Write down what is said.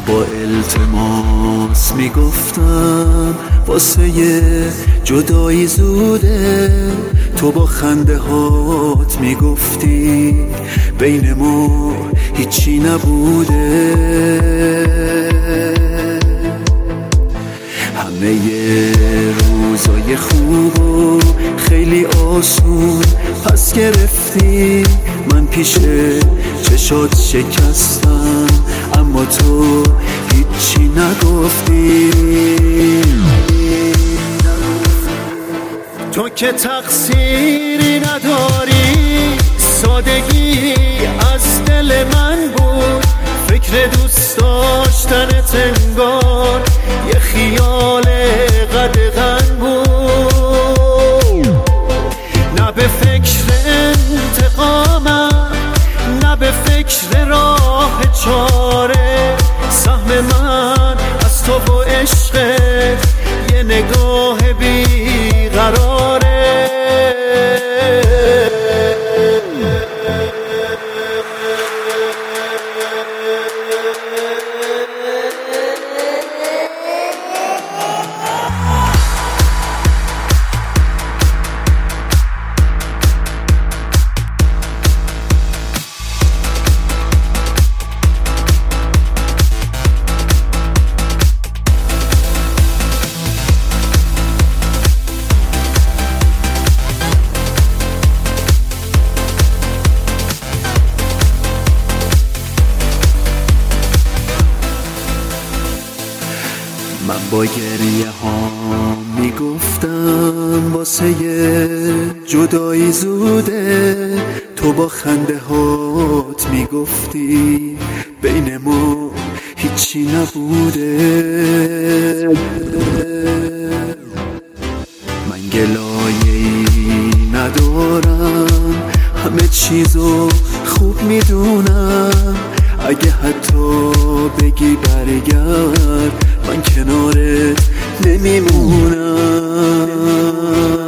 با التماس میگفتم واسه جدایی زوده، تو با خنده هات میگفتی بین ما هیچی نبوده. همه روزای خوبو خیلی آسون پس گرفتی، من پیش چشات شکستم اما تو هیچی نگفتی. تو که تقصیری نداری، سادگی از دل من بود، فکر دوست داشتنت انگار یه خیال قدغن بود. نه به فکر انتقامم، نه به فکر راه چاره، سهم من از تو و عشقت یه نگاه بیقراره. من با گریه ها میگفتم واسه جدایی زوده، تو با خنده هات میگفتی بین ما هیچی نبوده. من گلایه‌ای ندارم، همه چیزو خوب میدونم، اگه حتی بگی برگرد من کنارت نمیمونم.